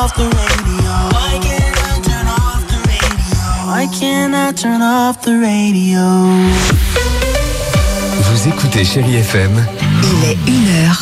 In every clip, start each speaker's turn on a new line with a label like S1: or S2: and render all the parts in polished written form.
S1: off the radio? Why can't I turn off the radio? Why can't I turn off the radio?
S2: Vous écoutez Chérie FM.
S3: Il est 1h.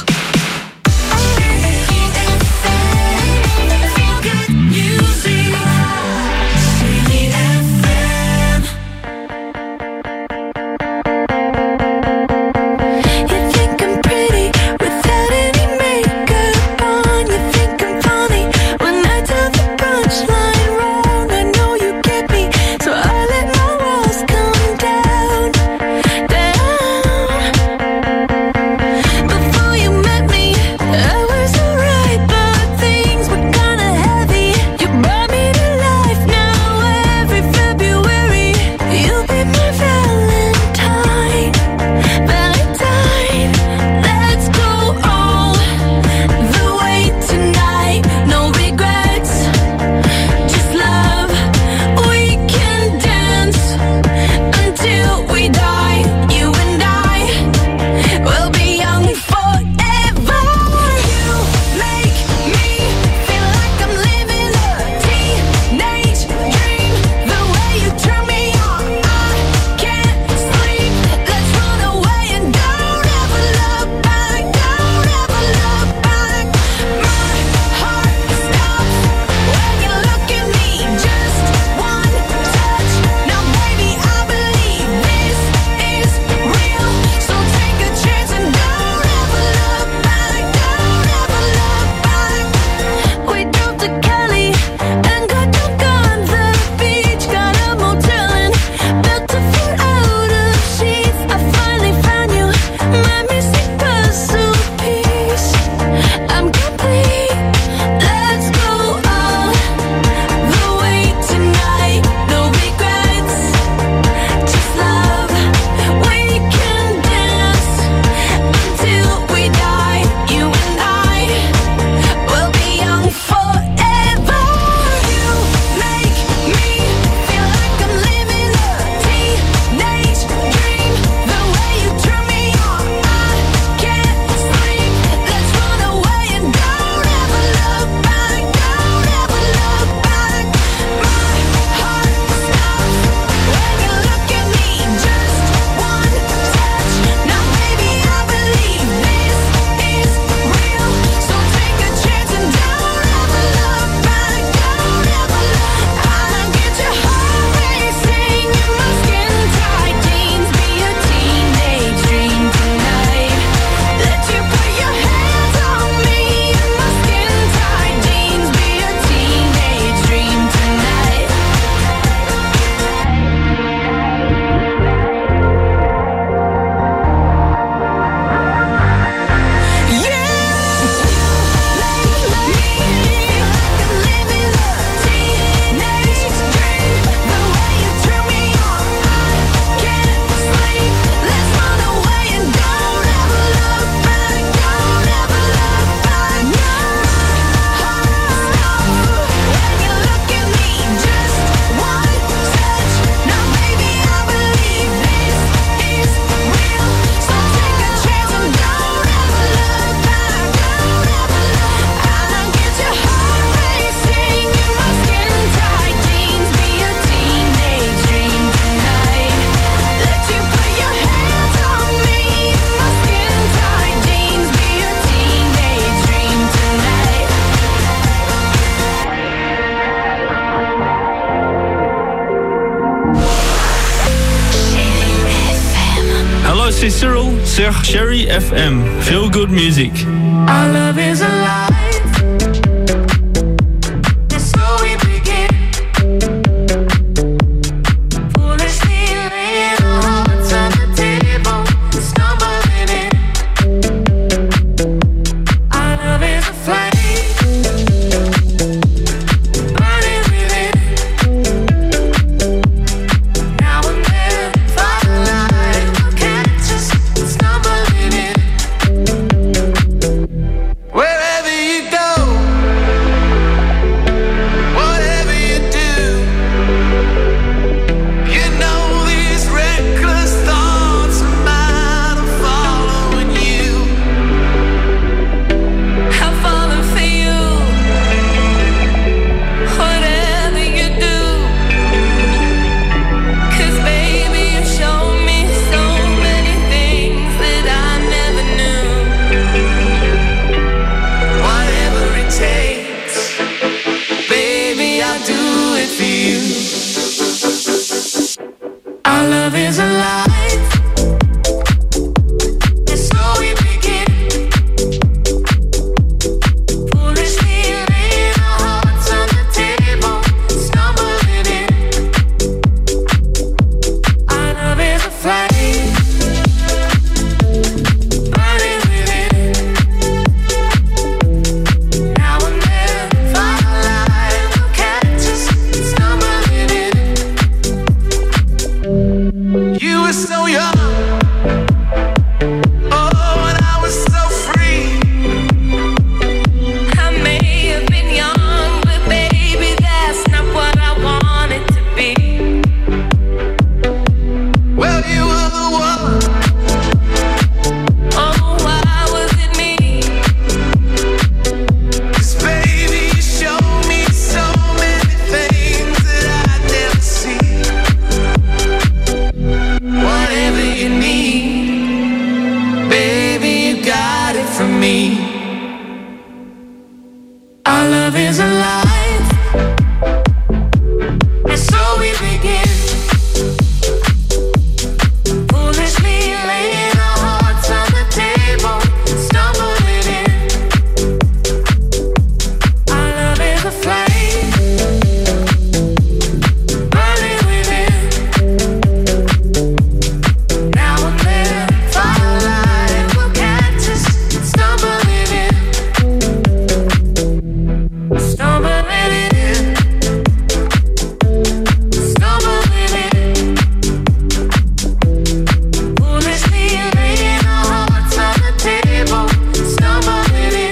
S4: c'est Cyril sur Chérie FM. Feel good music.
S1: Our love is alive.
S5: Wherever you
S1: me. Our love is alive, and so we begin. Foolishly laying our hearts on the table, stumbling in. Our love is a flame, burning within. Now and then, firelight will catch us, stumbling in. Stumbling in, stumbling in. Foolishly laying our hearts on the table, stumbling in.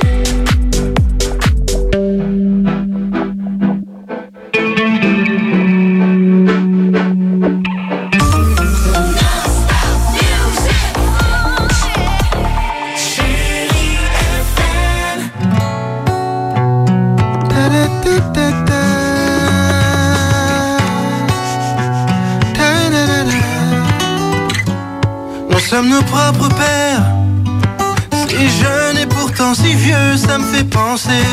S2: Nous sommes nos propres pères, si jeune et pourtant si vieux, ça me fait penser.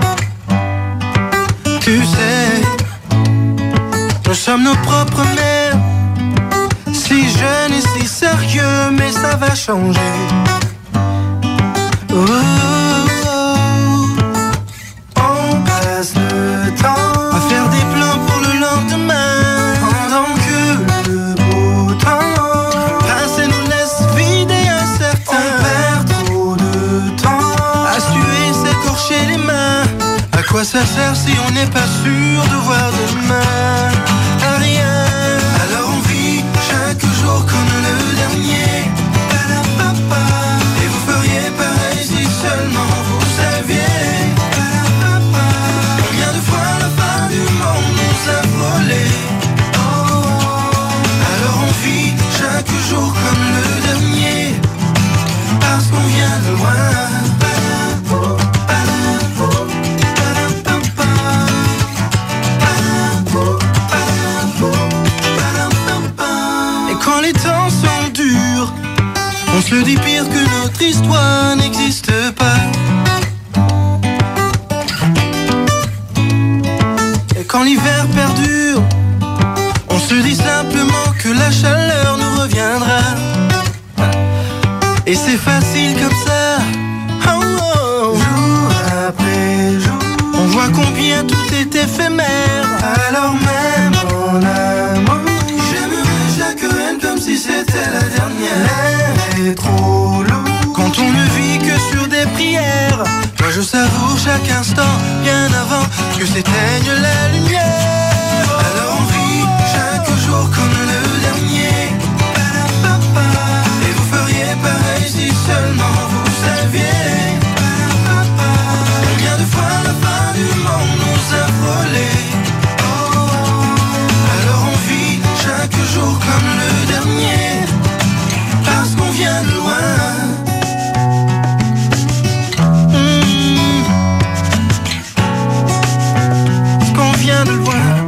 S2: Tu sais, nous sommes nos propres mères, si jeunes et si sérieux, mais ça va changer. Oh, oh, oh. On passe le temps à faire des plans pour le lendemain, pendant que le beau temps passe et nous laisse vider incertain. On perd trop de temps à suer, s'écorcher les mains. À quoi ça sert si on n'est pas sûr de voir demain? À rien. Alors on vit chaque jour comme le dernier. Padapapa. Et vous feriez pareil si seulement vous saviez. Padapapa. Combien de fois la fin du monde nous a volé? Oh, oh. Alors on vit chaque jour comme le dernier, parce qu'on vient de loin. Et quand les temps sont durs, on se dit pire que notre histoire n'existe pas. Et quand l'hiver perdure, on se dit simplement que la chaleur nous reviendra. Et c'est facile comme ça, oh, oh. Jour après jour, on voit combien tout est éphémère. Alors même en amour, j'aimerais chaque reine comme si c'était la dernière. L'air est trop lourd quand on ne vit que sur des prières. Moi je savoure chaque instant bien avant que s'éteigne la lumière. Alors on vit chaque jour comme le dernier. Padapapa. Et vous feriez pareil si seulement vous saviez. Padapapa. Combien de fois la fin du monde nous a frôlé? Oh, oh. Alors on vit chaque jour comme le dernier, parce qu'on vient de loin. Parce qu'on vient de loin.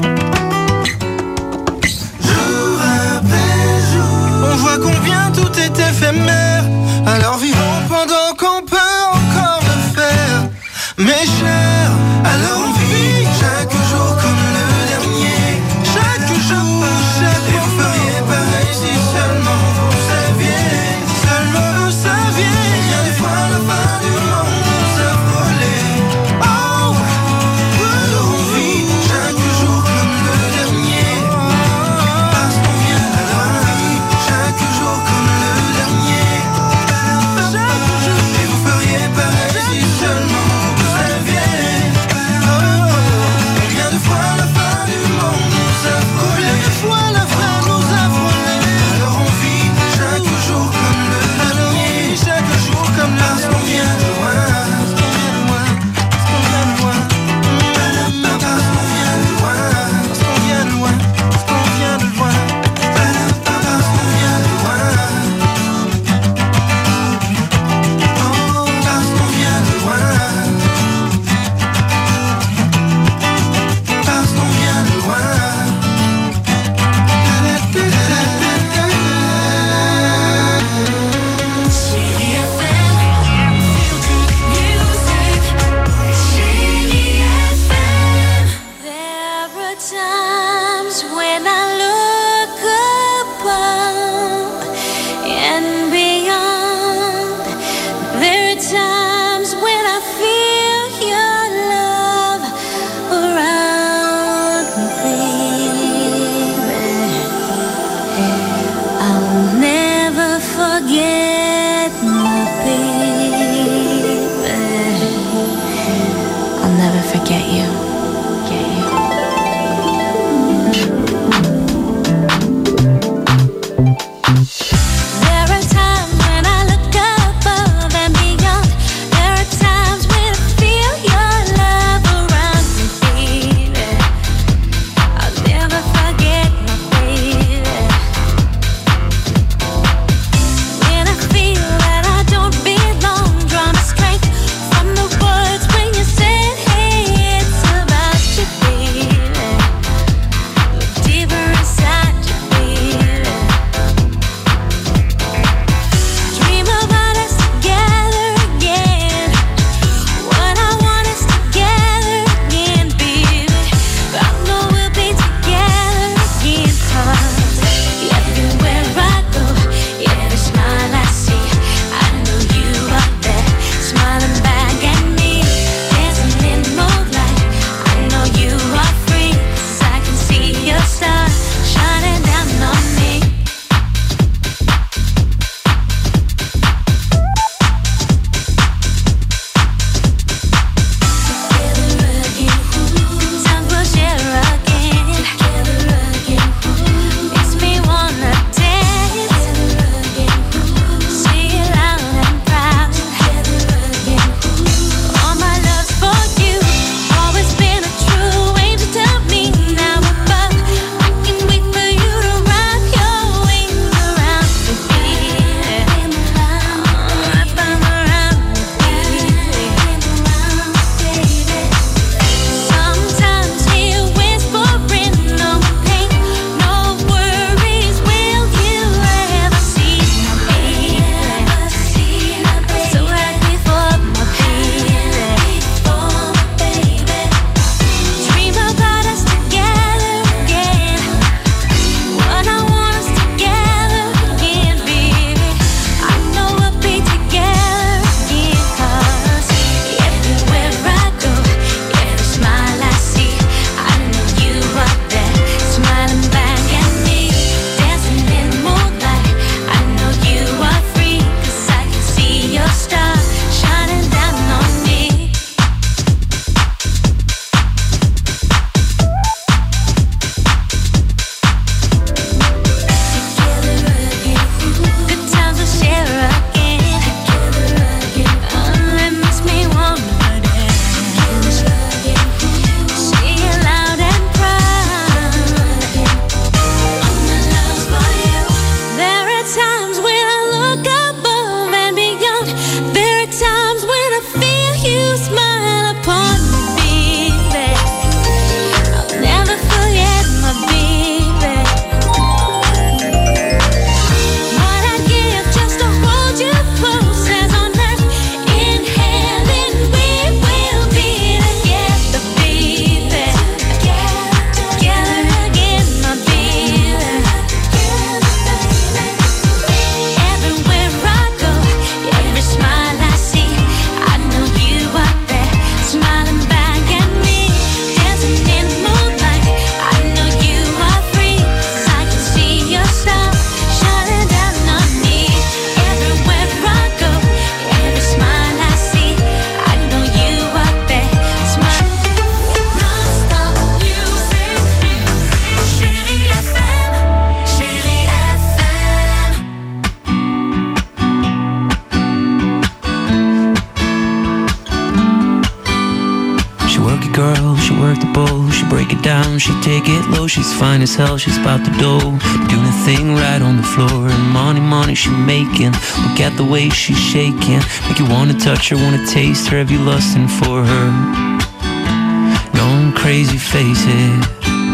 S5: girl, she work the bowl, she break it down, she take it low. She's fine as hell, she's about the dough, doing a thing right on the floor. And money she making, look at the way she's shaking, make you wanna touch her, wanna taste her. Have you lusting for her? Going crazy, face it.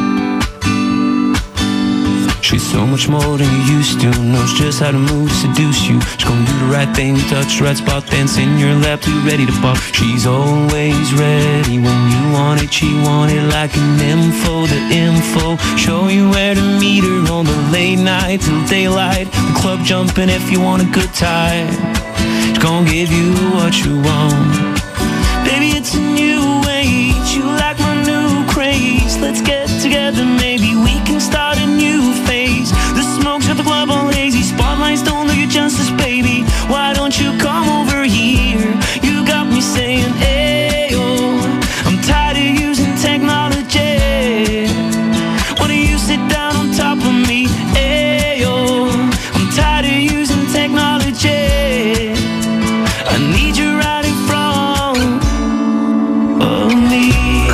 S5: She's so much more than you used to, knows just how to move, seduce you. She's gonna do the right thing, touch the right spot, dance in your lap, too ready to pop. She's always ready when you want it, she want it like an info. The info, show you where to meet her on the late night till daylight. The club jumping if you want a good time. She's gonna give you what you want. Baby, it's a new age, you like my new craze. Let's get together, maybe we can start a new phase. The smoke's at the club all hazy, spotlights don't do you justice, baby. Why don't you come over here? You got me saying, ayo, I'm tired of using technology. Why don't you sit down on top of me? Ayo, I'm tired of using technology. I need you right in front of me.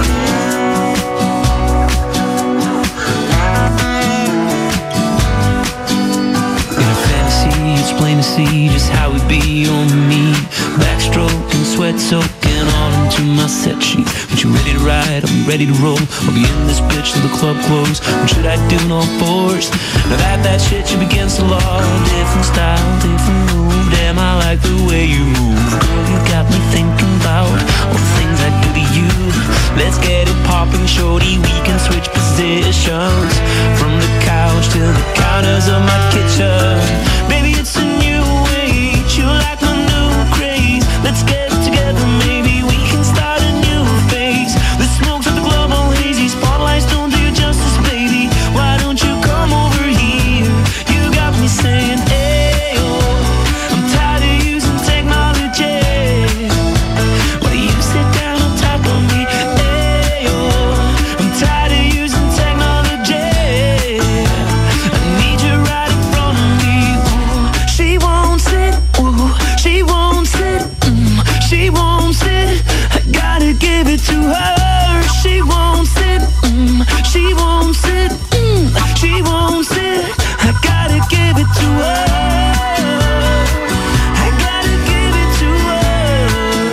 S5: Plain to see just how it be on me. Backstroking, sweat soaking all into my set sheet. When you ready to ride, I'm ready to roll. I'll be in this bitch till the club close. What should I do in all fours? Now that shit you against the law. Different style, different move. Damn, I like the way you move. Girl, you got me thinking about all the things I do to you. Let's get it popping, shorty. We can switch positions from the couch to the counters of my kitchen. Baby, it's a new age, you like my new craze. Let's get together, maybe we can start a new phase. The smoke's at the club all hazy, spotlights don't do you justice, baby. Why don't you come over here? You got me saying, ayo, I'm tired of using technology. Why do you sit down on top of me? Ayo, I'm tired of using technology. I need you right in front of me. She won't sit, ooh, she won't sit, she won't sit. I gotta give it to her. She won't sit, she won't sit, she won't sit. I gotta give it to her. I gotta give it to her.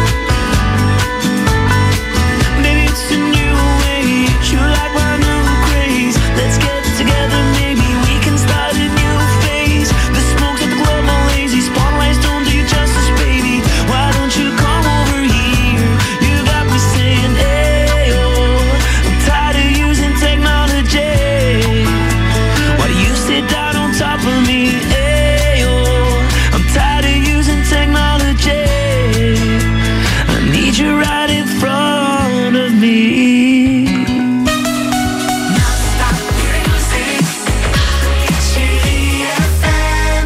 S5: Maybe it's a new age, you like my new craze. Let's get together, maybe we can start a new phase. The smoke's at the club all lazy, spotlights don't do you justice, baby. Why don't you come over here? You got me saying, ayo, I'm tired of using technology. Why do you sit down on top of me? Ayo, I'm tired of using technology. I need you right in front of me.
S1: Non-stop music, Chérie FM.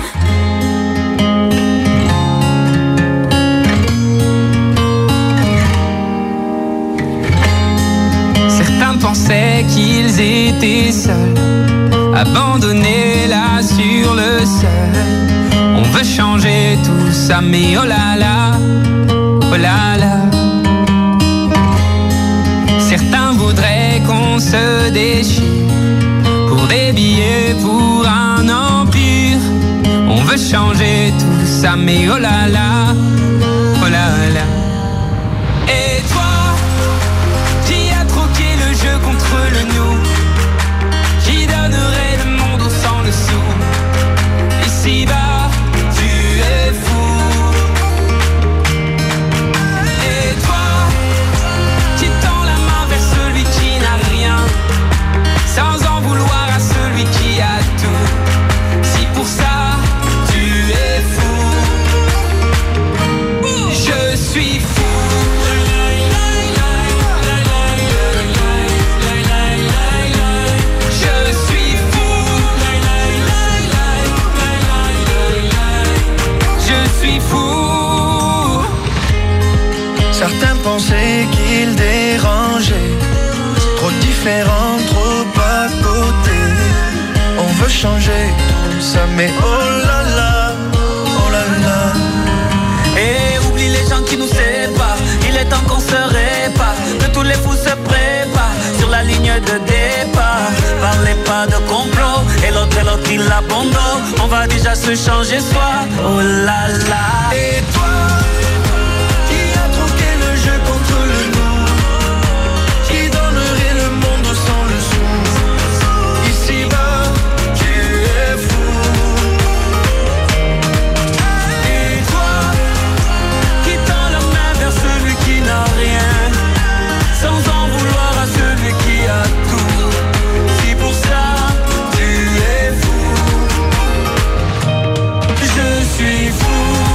S6: Certains pensaient qu'ils étaient seuls, abandonnés là sur le sol. On veut changer tout ça, mais oh là là, oh là là. Certains voudraient qu'on se déchire pour des billets, pour un empire. On veut changer tout ça, mais oh là là, oh là là. Et toi, qui a troqué le jeu contre le nous, qui donnerait le monde au sang dessous. Ici-bas, tu es fou. Et toi, qui tend la main vers celui qui n'a rien, sans en vouloir à celui qui a tout. Si pour ça, tu es fou. Je suis fou.
S2: Certains pensaient qu'ils dérangeaient, trop différents, trop à côté. On veut changer tout ça, mais oh là là, oh là là.
S6: Et oublie les gens qui nous séparent, il est temps qu'on se répare de tous les
S5: fou se prépare sur la ligne de départ. Parlez pas de complot, et l'autre il abandonne. On va déjà se changer soi, oh là là.
S2: Et toi, qui a troqué le jeu contre le nous, qui donnerait le monde sans le sou. Ici-bas, tu es fou.
S5: Et toi, qui tend la main vers celui qui n'a rien, sans en vouloir à celui qui a tout. Si pour ça, tu es fou. Je suis fou.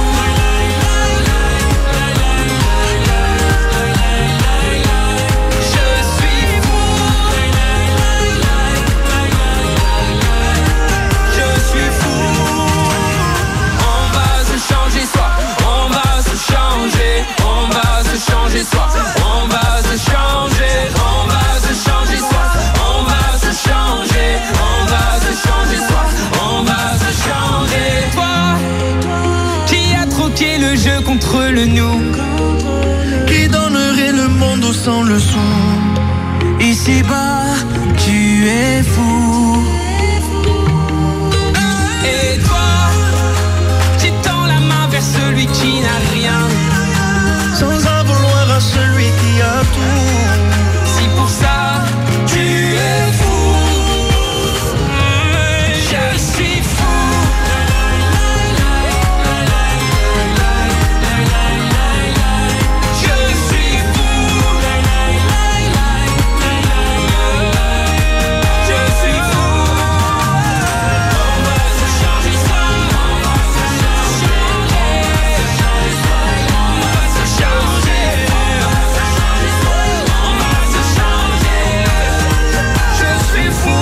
S5: Changer soi, on va se changer, on va se changer soi, on va se changer, on va se changer soi, on va se changer. Toi, qui a troqué le jeu contre le nous,
S2: qui donnerait le monde sans le sou.
S5: ici-bas, tu es fou. Et toi, tu tends la main vers celui qui n'a rien,
S2: sans en vouloir à celui qui a tout.
S5: si pour ça tu es fou, je suis fou. Je suis fou. Je suis fou. On va se changer ça, on va se changer, on va se changer, on va se changer. Je suis fou.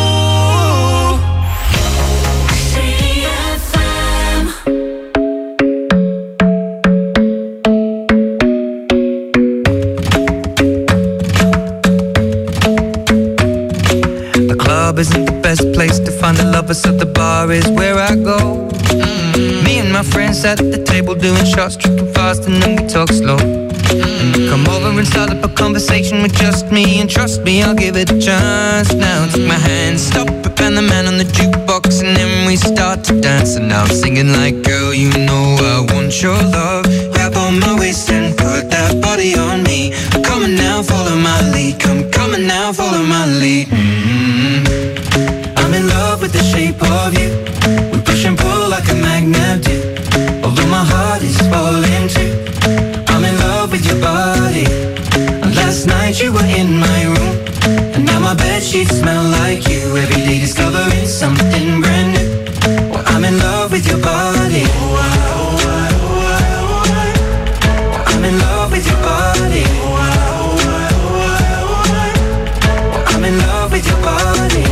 S6: The club isn't the best place to find the lovers, so the bar is where I go. Me and my friends at the table doing shots, tripping fast, and then we talk slow. Come over and start up a conversation with just me, and trust me, I'll give it a chance. Now take my hand, stop it, and the man on the jukebox, and then we start to dance. And now I'm singing like, girl, you know I want your love. Grab on my waist and put that body on me. Come on now, follow my lead. Come on now, follow my lead. I'm in love with the shape of you. We push and pull like a magnet do. Although my heart is falling too. I'm in love with your body. And last night you were in my room, and now my bedsheets smell like you. Every day discovering something brand new. Well, I'm in love with your body. I'm in love with your body. I'm in love with your body.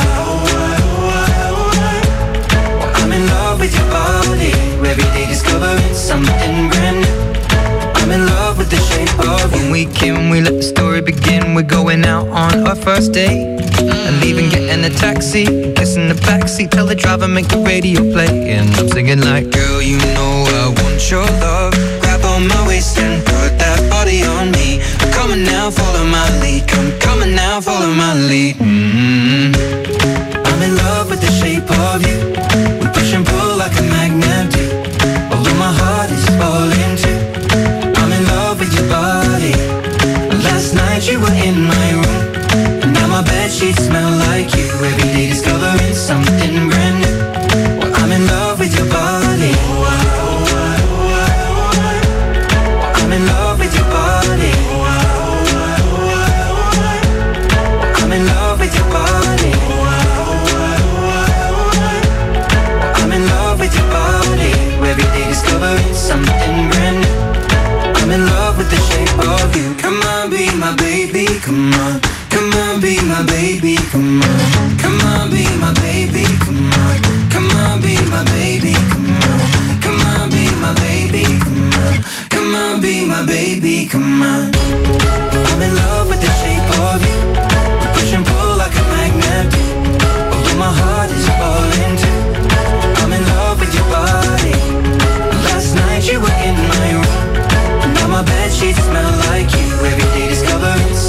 S6: I'm in love with your body. Every day discovering something brand new. I'm in love with the shape of you. When we came, we let the story begin. We're going out on our first date, and leaving, getting a taxi, kissing the backseat, tell the driver make the radio play. And I'm singing like, girl, you know I want your love. Grab on my waist and put that body on me. Come on now, follow my lead. Come on now, follow my lead. I'm in love with the shape of you. We push and pull like a magnet do. Although my heart is falling too. I'm in love with your body. Last night you were in my room, and now my bedsheets smell like you. Every day discovering something brand new. Well, I'm in love with your body. I'm in love with your body. I'm in love with your body. I'm in love with your body. Every day discovering something brand new. I'm in love with the shape of you. Come on, be my baby, come on. Come on, be my baby, come on. Come on, be my baby, come on. Come on, be my baby, come on. Come on, be my baby, come on. Come on, be my baby, come on. I'm in love with the shape of you. We push and pull like a magnet do. Although my heart is falling too. I'm in love with your body. Last night you were in my room, and now my bedsheets smell like you. Every day discovering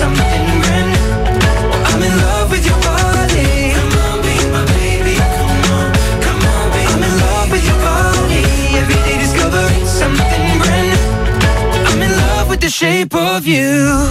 S1: shape of you.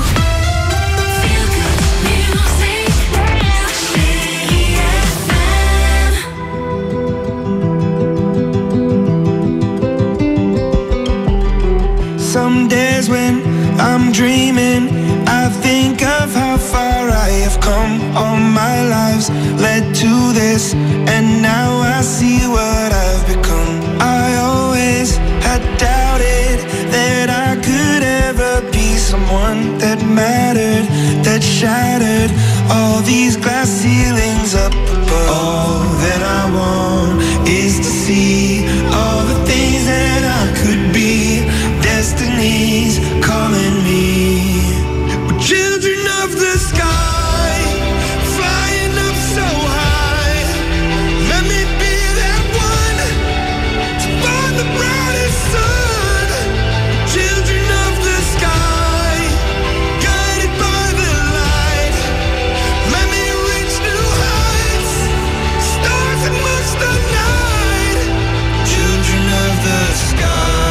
S2: Some days when I'm dreaming, I think of how far I have come. All my lives led to this, and now I see what I've become. I always had doubted that I could ever be someone that mattered, that shattered all these glass ceilings up above. All that I want is to see all the things that I could be. Destiny's calling me. We're children of the sky, flying up so high. Let me be that one to find the brightest sun. Children of the sky, guided by the light. Let me reach new heights, stars amongst the night. Children of the sky.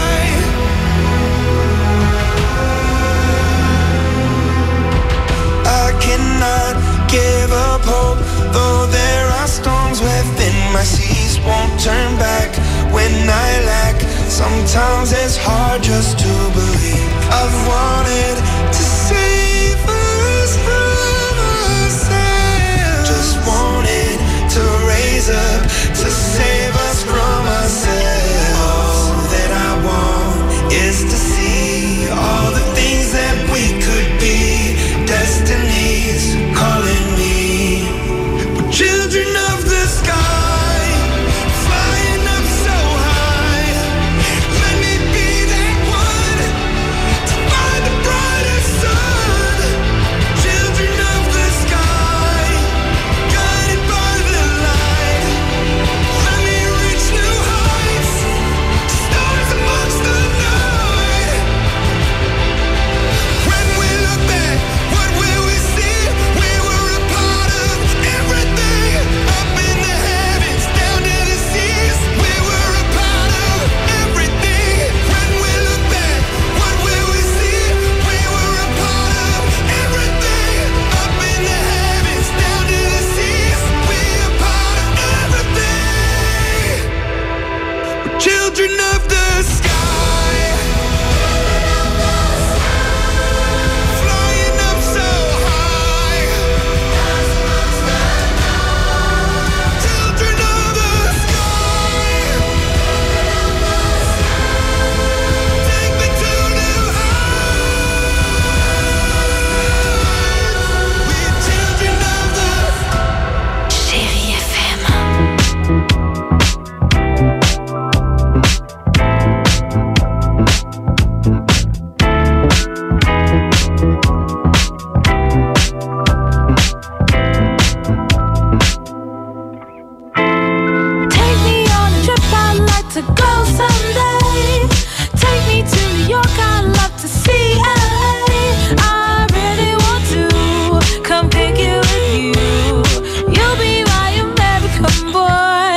S2: Cannot give up hope, though there are storms within my seas. Won't turn back when I lack. Sometimes it's hard just to believe. I've wanted to save us from ourselves. Just wanted to raise up to save us from ourselves. All that I want is to see all the things that we could be. Destiny's calling me. We're children of the sky, flying up so high. Let me be that one to find the brightest sun. Children of the sky, guided by the light. Let me reach new heights, stars amongst the night. When we look back, what will we see? We were a part of everything, up in the heavens, down to the seas. We were a part of everything. When we look back, what will we see? We were a part of everything, up in the heavens, down to the seas. We are part of everything. We're children of the sky. Flying up so high. Children of the sky. Take me to new heights. We're children of the
S3: Chérie FM.
S7: Take me on a trip, I'd like to go someday. Take me to New York, I'd love to see LA. I really want to come pick you with you. You'll be my American boy.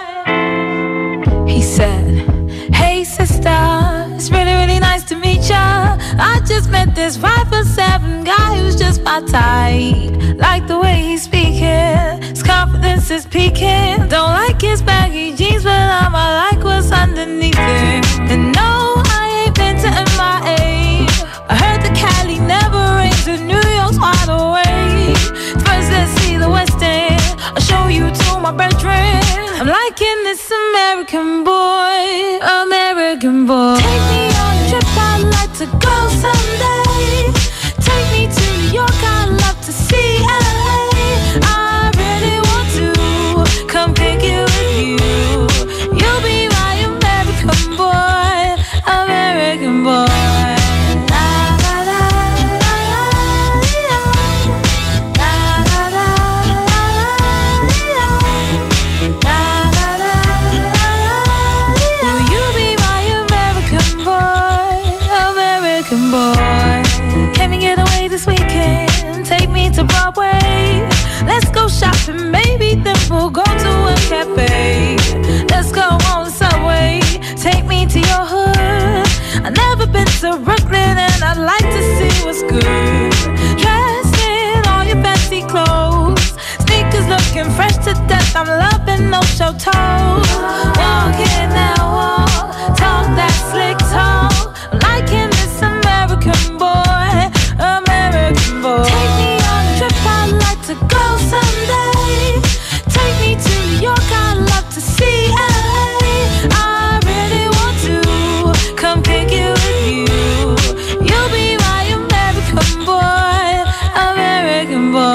S7: He said, hey sister, it's really, really nice to meet ya. I just met this 5'7" guy who's just my type. Like the way he's speaking, his confidence is peaking. Don't like his baggy jeans, but I like what's underneath it. And no, I ain't been to MIA. I heard the Cali never rains and New York's wide awake. First let's see the West End, I'll show you to my bedroom. I'm liking this American boy, American boy. Take me on a trip, I'd like to go someday. Take me to New York, I'd love to see LA. I really want to come pick you with you. You'll be my American boy, American boy. La, la, la, la, la, la. La, la, la, la, la, la. La, la, la, la, la. Will you be my American boy, American boy? Can we get away this weekend? Take me to Broadway. Let's go shopping, maybe then we'll go to a cafe. Let's go on the subway, take me to your hood. I've never been to Brooklyn and I I'd like to see what's good. Dressed in all your fancy clothes, sneakers looking fresh to death. I'm loving no show toes. Walking that wall, talk that slick talk. I'm liking this American boy, American boy. Take me on a trip, I'd like to go someday. Take me to New York, I'd love to see LA. I really want to come pick it with you. You'll be my American boy, American boy.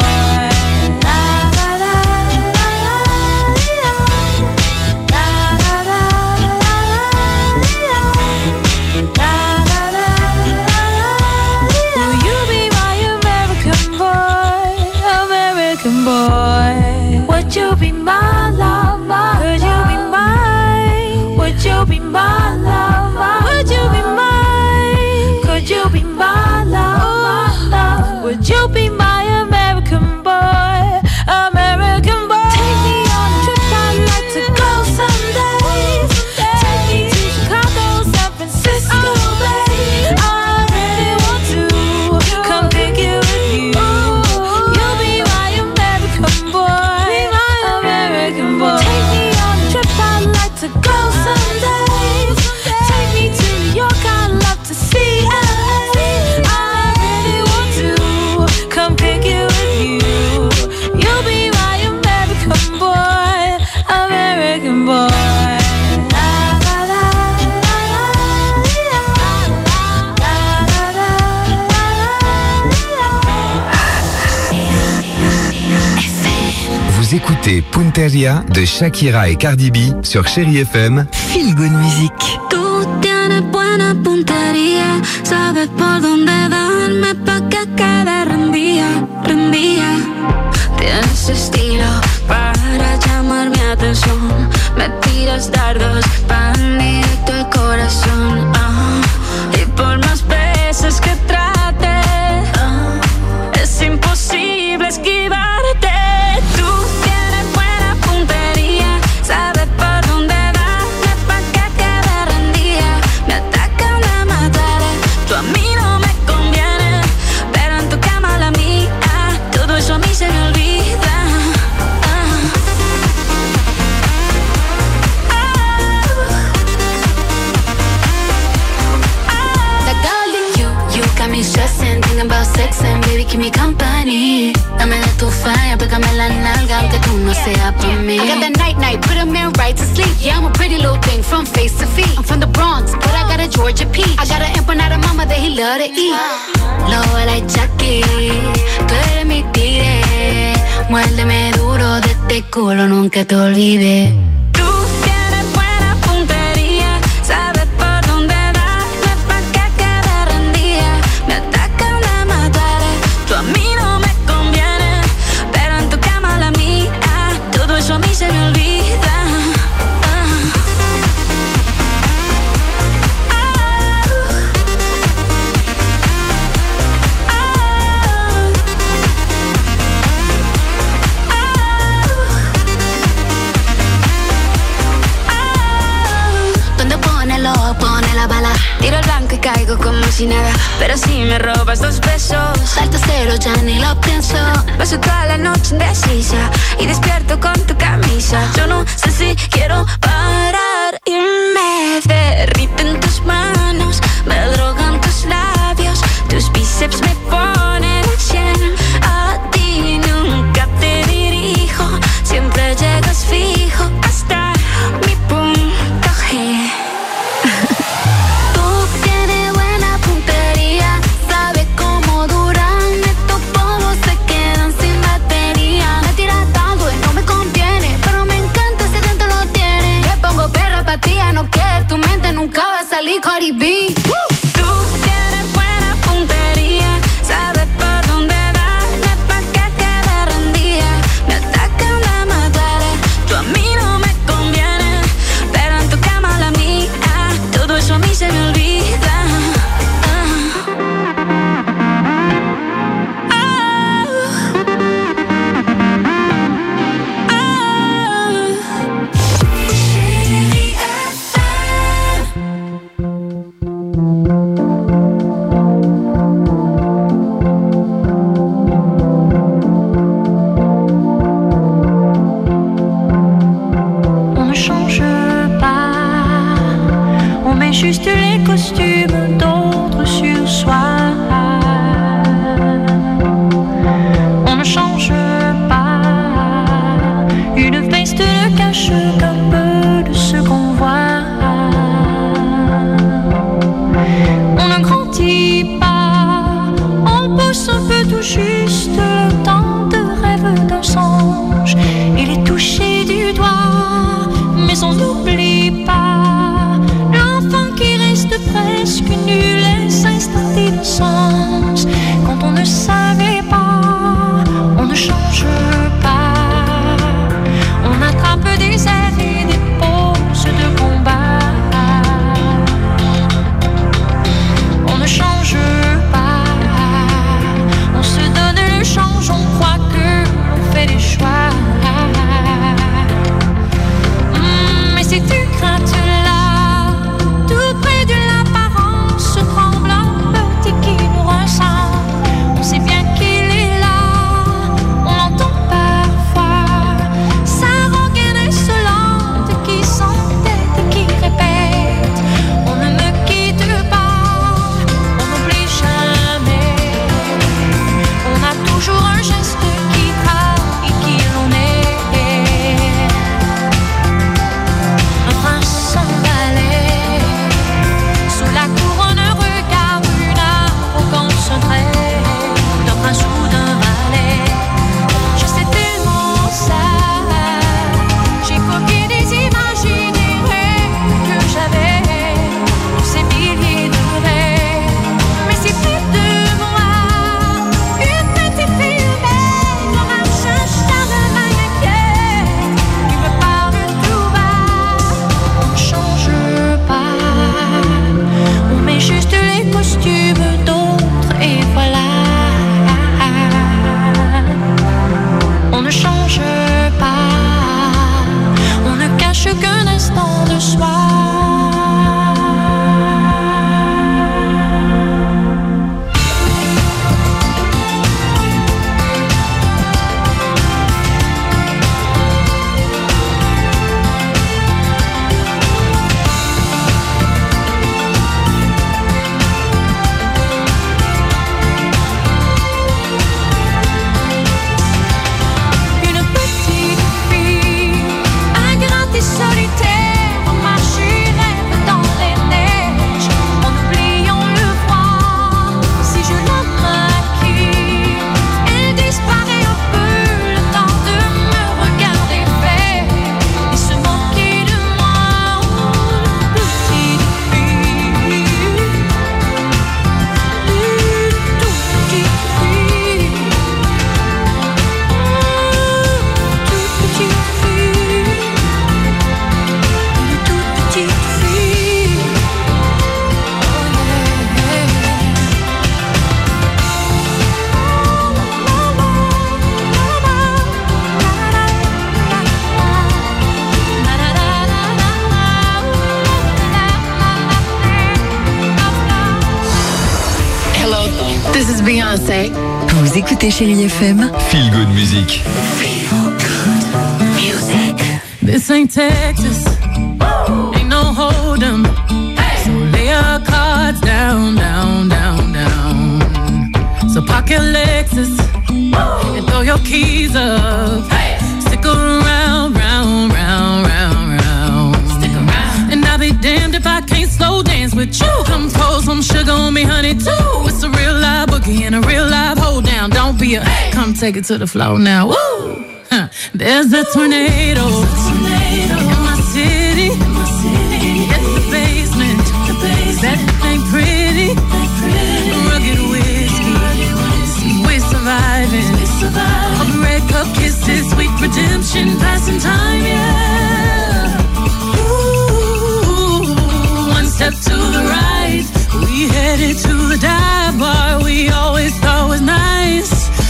S7: Boy, would you be my lover? Could you be mine? Would you be my lover? Would you be mine? Could you be my lover? Would you be my American boy? American boy. Take me on a trip, I'd like to go someday. Take me to Chicago, San Francisco, babe. I really want to come pick it with you. You'll be my American boy, American boy. Take me on a trip, I'd like to go someday. Take me to New York, I'd love to see LA. I really want to come pick it with you. You'll be my American boy, American boy.
S8: Vous écoutez Punteria de Shakira et Cardi B sur Chérie FM. Feel Good Music.
S3: Tú tienes buena puntería, sabes por dónde darme pa' que quede rendía. Tienes estilo para llamar mi atención. Me tiras dardos pan directo al corazón. Y por más veces que trate, es imposible esquivarte. Tú tienes buena puntería, sabes por dónde darme pa' que quede rendida. Me atacan, me mataré, tú a mí no me conviene, pero en tu cama la mía, todo eso a mí se me olvida. Got me stressing, thinking about sex and baby keep me company. Dame de tu falla, pégame la nalga aunque tú no seas por mí. I got that night, put a man right to sleep. Yeah, I'm a pretty little thing from face to feet. I'm from the Bronx, but I got a Georgia peach. I got an empanada mama that he love to eat. Low like Chucky, tú eres mi tigre. Muérdeme duro de este culo, nunca te olvides. Tú tienes buena puntería, sabes por dónde darme pa' que quede rendida. Me atacan, me mataré, tú a mí no me conviene, pero en tu cama la mía, todo eso a mí se me olvida. Pone la bala, tiro el blanco y caigo como si nada. Pero si me robas 2 besos, salto cero, ya ni lo pienso. Paso toda la noche indecisa y despierto con tu camisa. Yo no sé si quiero parar y me derriten tus manos, me drogan tus labios, tus bíceps me ponen 100. A ti nunca te dirijo, siempre llegas fijo hasta mi punto G. No quieres, tu mente nunca va a salir, Cardi B. passe un peu tout juste le temps de rêve d'un songe. Il est touché du doigt, mais on n'oublie pas l'enfant qui reste presque nu, laisse installer le sens. Quand on ne savait pas, on ne change pas. On attrape des airs et des pauses de combat. On ne change pas. On se donne le change, on croit que l'on fait des choix. Mais ces craintes-là, tout près de l'apparence, tremble un petit qui nous ressemble. On sait bien qu'il est là, on l'entend parfois. Sa rengaine insolente qui s'entête et qui répète: on ne me quitte pas, on n'oublie jamais. On a toujours un geste qui trahit qui l'on est. Un prince sans valet, sous la couronne regarde une arrogance traite d'un prince ou d'un valet. Je sais tellement ça, j'ai copié des images et des rêves que j'avais, tous ces milliers de rêves. Mais c'est plus de moi, une petite fille humaine, comme un charlemagne inquiète, qui me parle tout bas. On ne change pas, on met juste les costumes d'autres et voilà. On ne change pas, on ne cache qu'un instant de soi. Une petite fille, ingrate et solitaire, marche et rêve dans les neiges, en oubliant le froid. Si je la maquille, elle disparaît un peu, le temps de me regarder faire et se moquer de moi. Une petite fille, une toute petite fille, toute petite fille, une toute petite fille.
S9: Hello, this is Beyoncé.
S10: Vous écoutez Chérie FM.
S8: Feel Good Music.
S7: This ain't Texas, ain't no hold 'em. So lay your cards down, down, down, down. So park your Lexus and throw your keys up. Stick around, round, round, round, round. Stick around. And I'll be damned if I can't slow dance with you. Come pour some sugar on me, honey, too. It's a real live boogie and a real live hold down. Don't be a, come take it to the floor now. Woo! Huh. There's a tornado in my city. It's the basement. That ain't pretty. Rugged whiskey. We're surviving. All the red cup kisses, sweet redemption, passing time, yeah. Ooh, one step to the right, we headed to the dive bar we always thought was nice.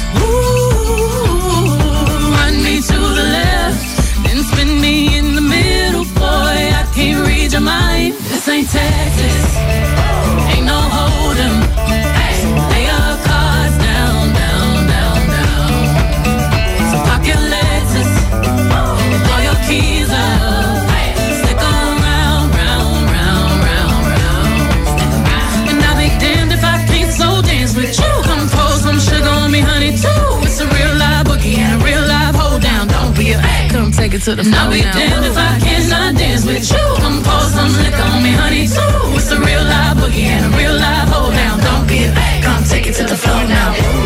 S7: Ooh, run me to the left, then spin me in the middle, boy, I can't read your mind. This ain't Texas, ain't no hold 'em. Lay your cards down, down, down, down. So park your Lexus and throw your keys up. Stick around, round, round, round, round. And I'll be damned if I can't slow dance with you. Come pour some sugar on me, honey, too. It's a real live boogie and a real live hold down. Don't be a, come take it to the floor. I'll be damned if I cannot dance with you. Come pour some liquor on me, honey, too. It's a real live boogie and a real live hold down. Don't be a, come take it to the floor now.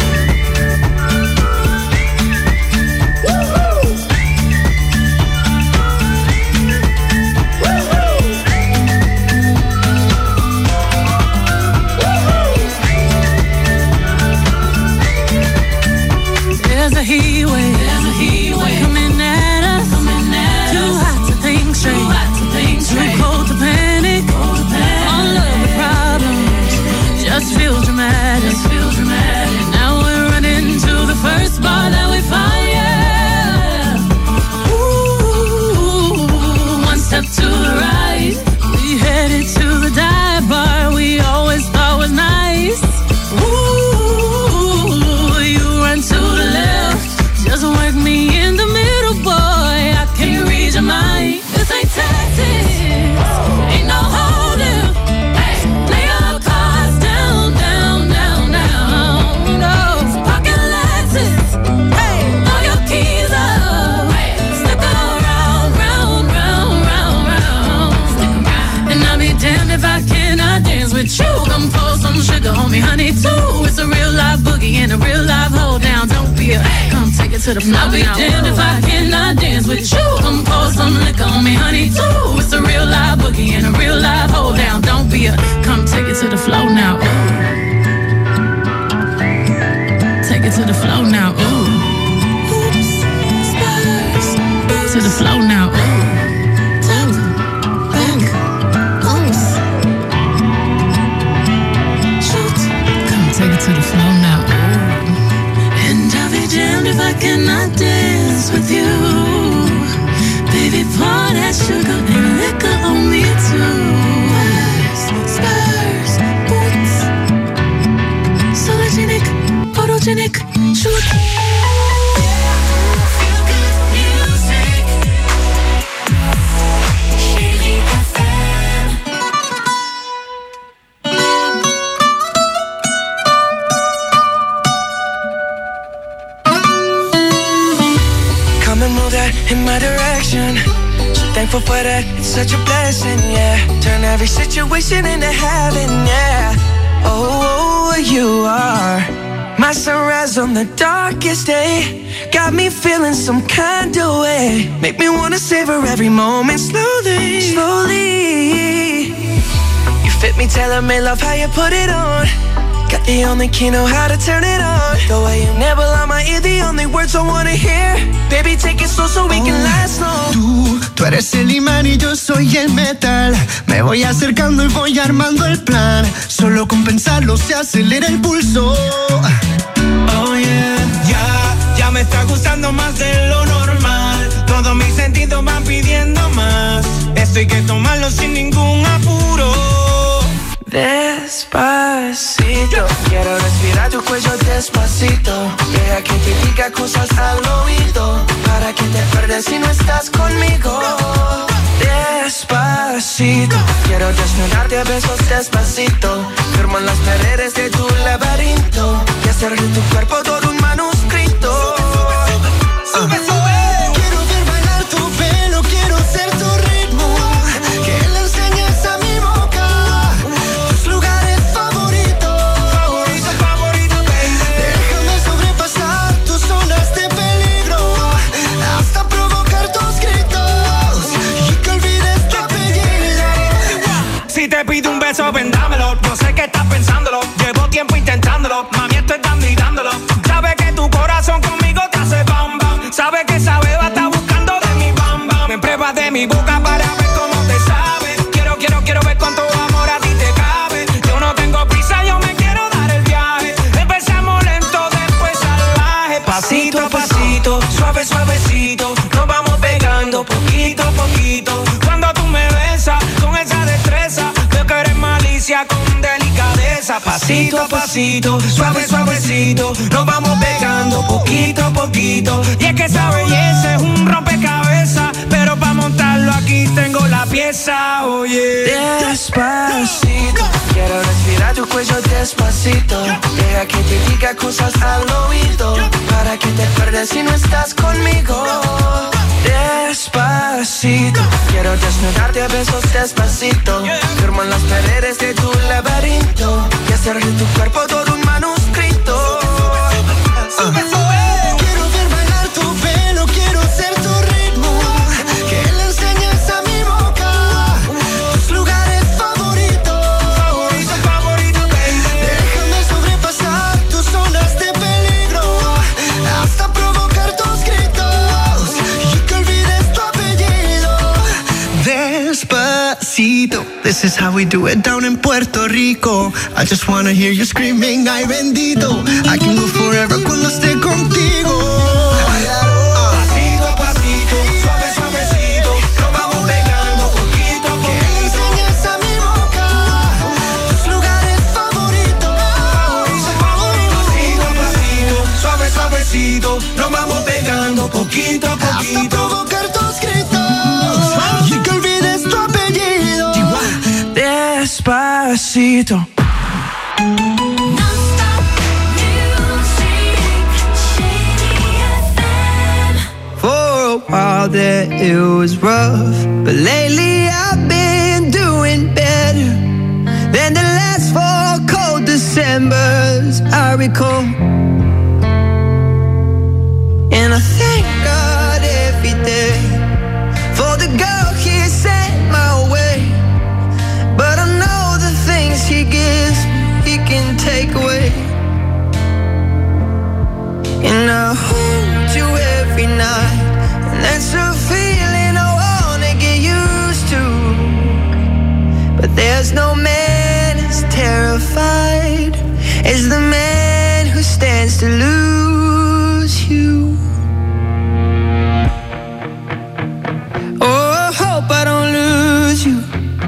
S7: dramatic. Now we're running to the first bar that we find, yeah. Ooh, one step to the right. We headed to the dive bar we always thought was nice. Ooh, you run to the left. Just work me in the middle, boy. I can't read your mind. This ain't Texas. Ain't no holding. Lay your cards down, down, down, down. No, pocket Lexus. Throw your keys up. Stick around, round, round, round, round. And I'll be damned if I cannot dance with you. Come pour some sugar on me, honey, too. It's a real live boogie and a real live hold down. Don't be a come take it to the floor. I'll be damned if I cannot dance with you. Come pour some liquor on me, honey, too. It's a real live boogie and a real live hold down. Don't be a come take it to the floor now. Ooh. Take it to the floor now. Ooh. Oops, stars. To the floor now. Ooh. Top, back, oops. Shoot. Come take it to the floor now. Ooh. And I'll be damned if I cannot dance with you. Baby, pour that sugar and liquor on me too. Spurs, boots. Sologenic, photogenic, shoot. Feel good music. Chérie FM.
S2: Come and move that in my direction. So thankful for that, it's such a blessing, yeah. Turn every situation into heaven, yeah. Oh, you are my sunrise on the darkest day. Got me feeling some kind of way. Make me wanna savor every moment slowly, slowly. You fit me, tailor-made, love how you put it on. Got the only key, know how to turn it on. The way you never lie my ear, the only words I wanna hear. Baby, take it slow so we can last long.
S11: Tú eres el imán y yo soy el metal. Me voy acercando y voy armando el plan. Solo con pensarlo se acelera el pulso.
S2: Oh yeah, ya me está gustando más de lo normal. Todos mis sentidos van pidiendo más. Esto hay que tomarlo sin ningún apuro. Despacito, quiero respirar tu cuello despacito. Deja que te diga cosas al oído, para que te acuerdes si no estás conmigo. Despacito, quiero desnudarte a besos despacito. Firmo en las paredes de tu laberinto y hacer de tu cuerpo todo un manuscrito. Sube, sube.
S11: Quiero ver bailar tu pelo, quiero ser tu ritmo. Que le enseñes a mi boca tus lugares favoritos.
S2: Favorito, favorito, baby.
S11: Déjame sobrepasar tus zonas de peligro, hasta provocar tus gritos y que olvides tu apellido.
S2: Si te pido un beso, vendámelo. No sé qué estás pensándolo. Llevo tiempo intentándolo. Mami, estoy dando y dándolo. Sabe que tu corazón conmigo te hace bam bam. Sabe que esa beba está buscando de mi bam bam. Me pruebas de mi boca para ver cómo te sabe. Quiero ver cuánto amor a ti te cabe. Yo no tengo prisa, yo me quiero dar el viaje. Empezamos lento, después salvaje. Pasito a pasito, suave, suavecito. Nos vamos pegando poquito a poquito. Cuando tú me besas con esa destreza, veo que eres malicia con delicadeza. Pasito a pasito, suave, suavecito. Nos vamos pegando poquito a poquito. Y es que esa belleza es un rompecabezas, pero para montarlo aquí tengo la pieza, oye. Despacito, quiero respirar tu cuello despacito. Deja que te diga cosas al oído, para que te acuerdes si no estás conmigo. Despacito, quiero desnudarte a besos despacito. Firmo en las paredes de tu laberinto y hacer de tu cuerpo todo un manuscrito. Sube, sube.
S11: Quiero ver bailar tu pelo, quiero ser tu ritmo. Que le enseñes a mi boca tus lugares favoritos.
S2: Favorito, favorito, baby.
S11: Déjame sobrepasar tus zonas de peligro, hasta provocar tus gritos y que olvides tu apellido. Despacito,
S2: This is how we do it down in Puerto Rico. I just wanna hear you screaming, ay bendito. I can go forever cuando esté contigo. Pasito a pasito, suave suavecito, nos vamos pegando poquito a poquito. Que enseñes a mi boca tus lugares favoritos. Pasito a pasito, suave suavecito, nos vamos pegando poquito a poquito. Hasta provocar tus gritos y que olvides tu apellido. Despacito. For a while there it was rough, but lately I've been doing better than the last 4 cold Decembers I recall. And I thank God every day for the girl He sent my way. But I know the things He gives He can take away. And I hold you every night, and that's a feeling I wanna get used to. But there's no man as terrified as the man who stands to lose you. Oh, I hope I don't lose you.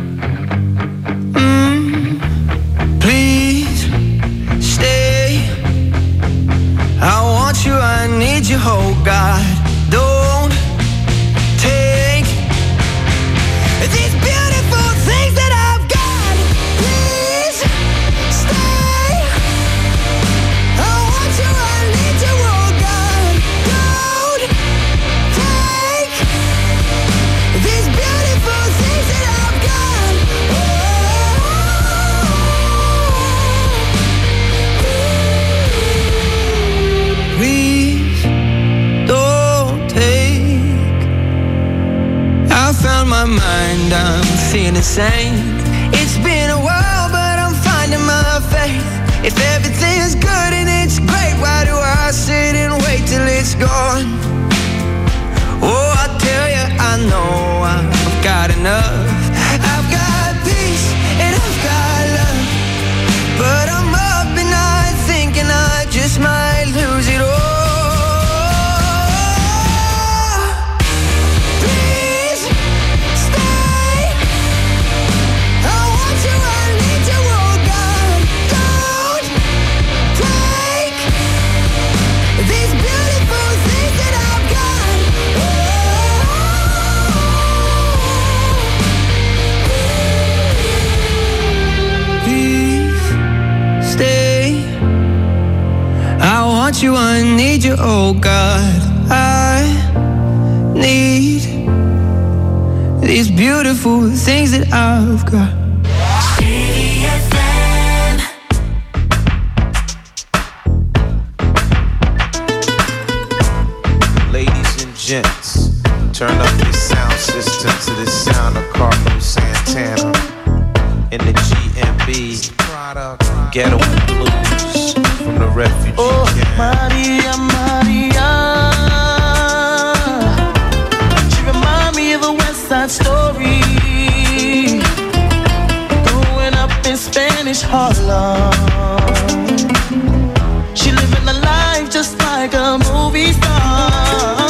S2: Please stay. I want you, I need you, oh God. Don't take these beautiful things that I've got. Please stay. I want you, I need you, oh God. Don't take these beautiful things that I've got. Please don't take. I found my mind, I'm feeling sane. It's been a while, but I'm finding my faith. If everything's good and it's great, why do I sit and wait till it's gone? Oh, I tell you, I know I've got enough. I've got peace and I've got love, but I'm up and I'm thinking I just might lose it all. Please stay. I want you, I need you, oh God. Don't take these beautiful things that I've got. Please stay. I want you, I need you, oh God. I need these beautiful things that I've got.
S12: Ladies and gents, turn up your sound system to the sound of Carlos Santana in the GMB Ghetto Blues from the refugee camp.
S2: Maria, Maria, she remind me of a West Side Story. Growing up in Spanish Harlem, she living a life just like a movie star.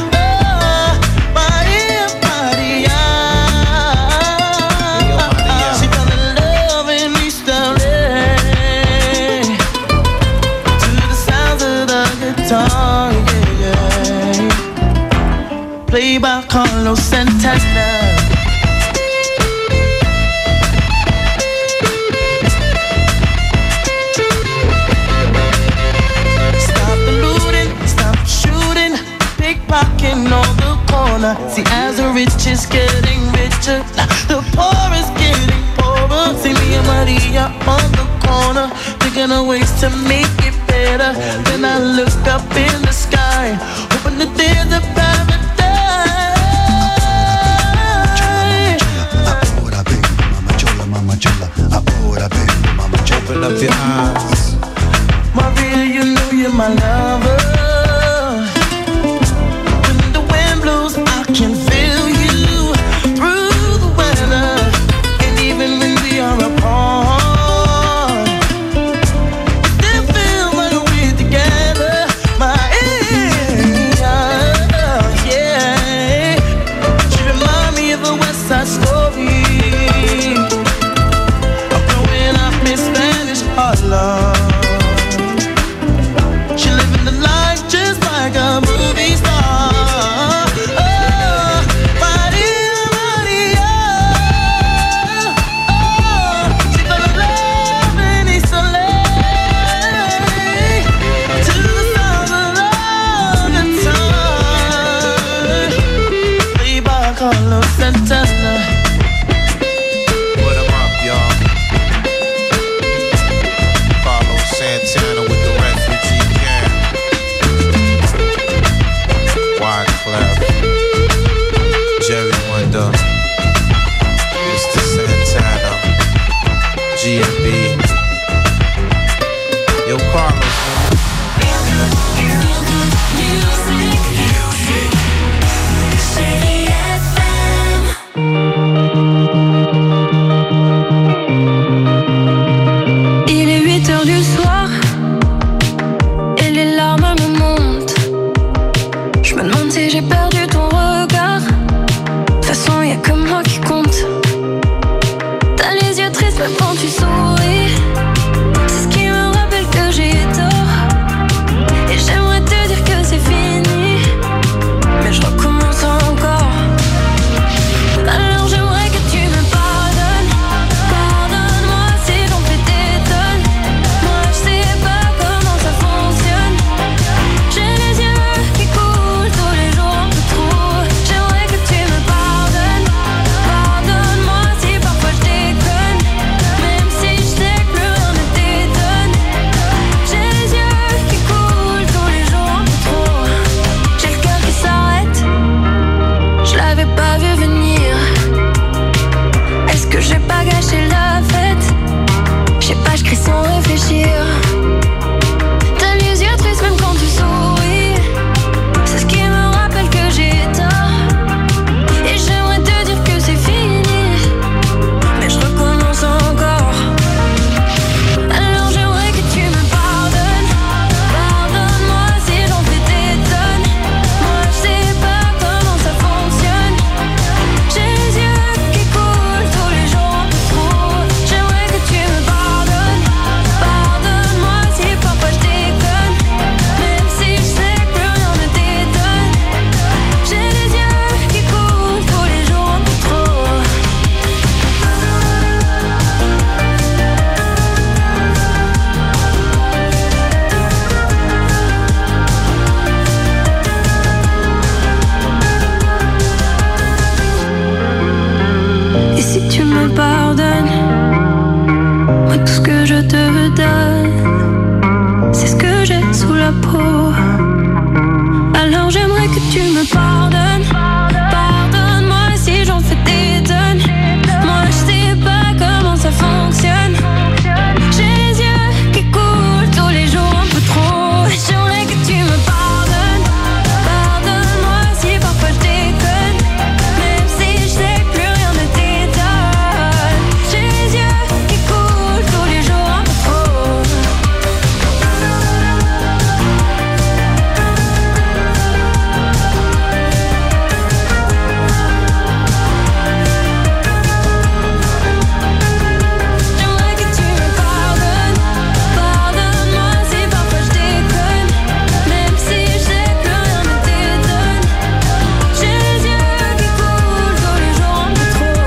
S2: Played by Carlos Santana. Stop the looting, stop shooting, pickpocketing on the corner. See, as the rich is getting richer, the poor is getting poorer. See me and Maria on the corner, thinking of ways to make it better. Then I look up in the sky, hoping that there's a paradise.
S12: Open up your eyes.
S2: Maria, you know you're my lover. When the wind blows, I can feel you through the weather. And even
S1: Santana.
S12: Put 'em up, y'all. Carlos Santana with the refugee camp. Wyclef, Jerry Wonder, Mr. Santana, GMB. Yo, Carlos,
S3: Il est 8h du soir et les larmes me montent. Je me demande si j'ai perdu ton regard. De toute façon, y'a que moi qui compte. T'as les yeux tristes même quand tu souris. C'est ce qui me rappelle que j'ai tort. Et j'aimerais te dire que c'est fini, mais je recommence encore. Alors j'aimerais que tu me pardonnes. Pardonne-moi si j'en fais des tonnes. Moi je sais pas comment ça fonctionne. J'ai les yeux qui coulent tous les jours un peu trop. J'aimerais que tu me pardonnes. Pardonne-moi si parfois je déconne, même si je sais que plus rien ne t'étonne. J'ai les yeux qui coulent tous les jours un peu trop. J'ai le cœur qui s'arrête, je l'avais pas vu venir. Est-ce que j'ai pas gâché la fête? Je sais pas, je crie sans réfléchir. T'as les yeux tristes même quand tu souris. C'est ce qui me rappelle que j'ai tort. Et j'aimerais te dire que c'est fini, mais je recommence encore. Alors j'aimerais que tu me pardonnes. Pardonne-moi si j'en fais des tonnes. Moi je sais pas comment ça fonctionne. J'ai les yeux qui coulent tous les jours un peu trop. J'aimerais que tu me pardonnes. Pardonne-moi si parfois je déconne, même si je sais que plus rien ne t'étonne. J'ai les yeux qui coulent tous les jours un peu trop. Et si tu me pardonnes, moi tout ce que je te donne, c'est ce que j'ai sous la peau. Alors j'aimerais que tu me pardonnes. Pardonne-moi si j'en fais des tonnes. Moi je sais pas comment ça fonctionne. J'ai les yeux qui coulent tous les jours un peu trop. J'aimerais que tu me pardonnes. Pardonne-moi si parfois je déconne, même si je sais que plus rien ne t'étonne. J'ai les yeux qui coulent tous les jours un peu trop. J'aimerais que tu me pardonnes. Pardonne-moi si parfois je déconne, même si je sais que plus rien ne t'étonne. J'ai les yeux qui coulent tous les jours un peu trop.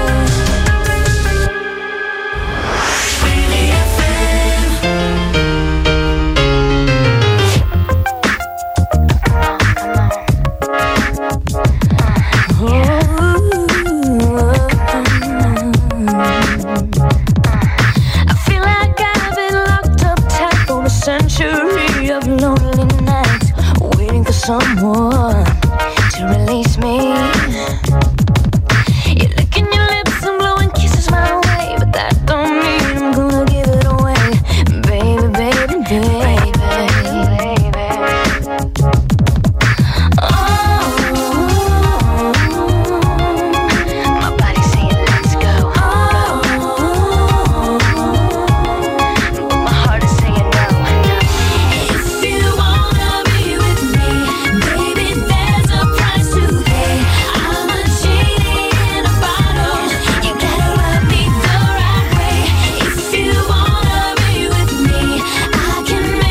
S3: I feel like I've been locked up tight for a century of lonely nights, waiting for someone to release me. You're licking your lips and blowing kisses my way, but that don't mean I'm gonna give it away, baby, baby, baby. My body's saying let's go. But my heart is saying no. If you wanna be with me, baby, there's a price to pay. I'm a genie in a bottle. You gotta rub me the right way. If you wanna be with me, I can make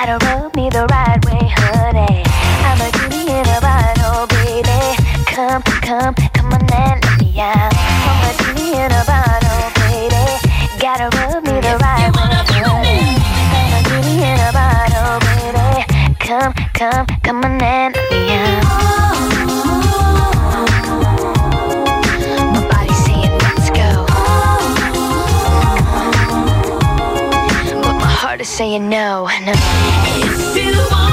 S3: Gotta rub me the right way, honey. I'm a genie in a bottle, baby. Come, come, come on and let me out. I'm a genie in a bottle, baby. Gotta rub me the right way, honey. I'm a genie in a bottle, baby. Come, come, come on and let me out. My body's saying let's go, but my heart is saying no, no. If you want